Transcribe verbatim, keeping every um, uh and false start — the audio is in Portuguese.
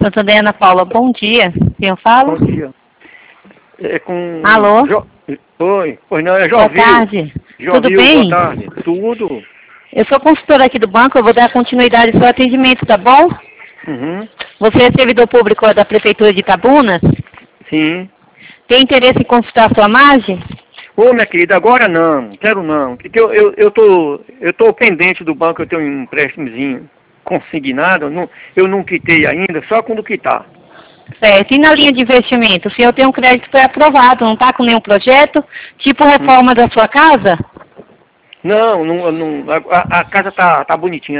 Santander, Ana Paula, bom dia. Quem eu falo? Bom dia. É com... Alô? Jo... Oi, pois não, é Boa Jovil. tarde. Jovil, Tudo bem? boa tarde. Tudo. Eu sou consultora aqui do banco, eu vou dar continuidade ao seu atendimento, tá bom? Uhum. Você é servidor público da Prefeitura de Itabuna? Sim. Tem interesse em consultar a sua margem? Ô, minha querida, agora não, quero não. Porque eu, eu, eu, tô, eu tô pendente do banco, eu tenho um empréstimozinho consignado, eu não, eu não quitei ainda, só quando quitar. Certo. E na linha de investimento? O senhor tem um crédito pré-aprovado, não está com nenhum projeto? Tipo reforma da sua casa? Não, não, não a, a casa tá, tá bonitinha.